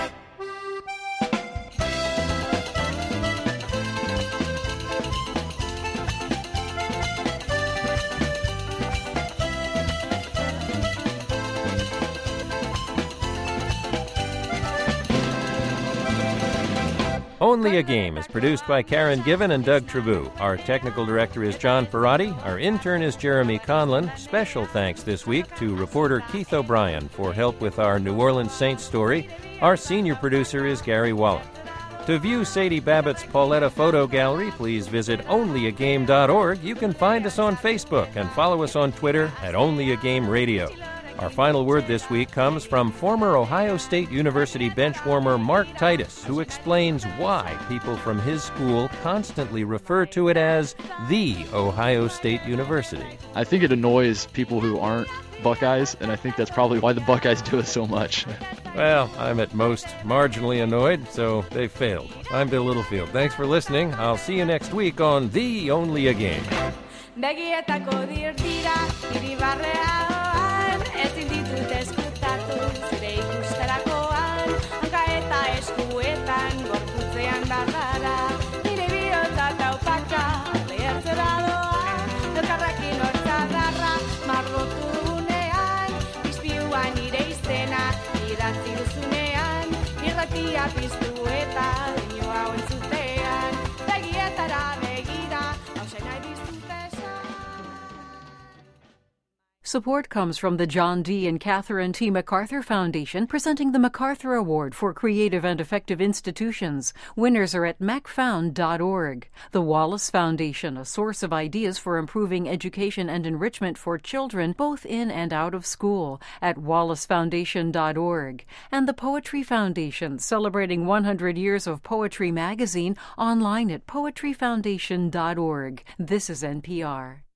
Only a Game is produced by Karen Given and Doug Trabou. Our technical director is John Perotti. Our intern is Jeremy Conlon. Special thanks this week to reporter Keith O'Brien for help with our New Orleans Saints story. Our senior producer is Gary Wallen. To view Sadie Babbitt's Pauletta photo gallery, please visit only a game dot org. You can find us on Facebook and follow us on Twitter at Only a Game Radio. Our final word this week comes from former Ohio State University benchwarmer Mark Titus, who explains why people from his school constantly refer to it as the Ohio State University. I think it annoys people who aren't Buckeyes, and I think that's probably why the Buckeyes do it so much. Well, I'm at most marginally annoyed, so they failed. I'm Bill Littlefield. Thanks for listening. I'll see you next week on The Only a Game. Begietako dirtira, iribarrean, ezin ditut eskutatu, zure ikusterakoan, hanka eta eskuetan, gorputzean badara, nire bihotza taupaka, lehertzera doa, elkarrekin hortzadarra, margotu dugunean, izpiuan nire izena, idatzi duzunean, irratia piztu eta dino hau entzutean, begietara begira, hausen nahi biztu. Support comes from the John D. and Catherine T. MacArthur Foundation, presenting the MacArthur Award for Creative and Effective Institutions. Winners are at mac found dot org. The Wallace Foundation, a source of ideas for improving education and enrichment for children, both in and out of school, at wallace foundation dot org. And the Poetry Foundation, celebrating one hundred years of Poetry Magazine, online at poetry foundation dot org. This is N P R.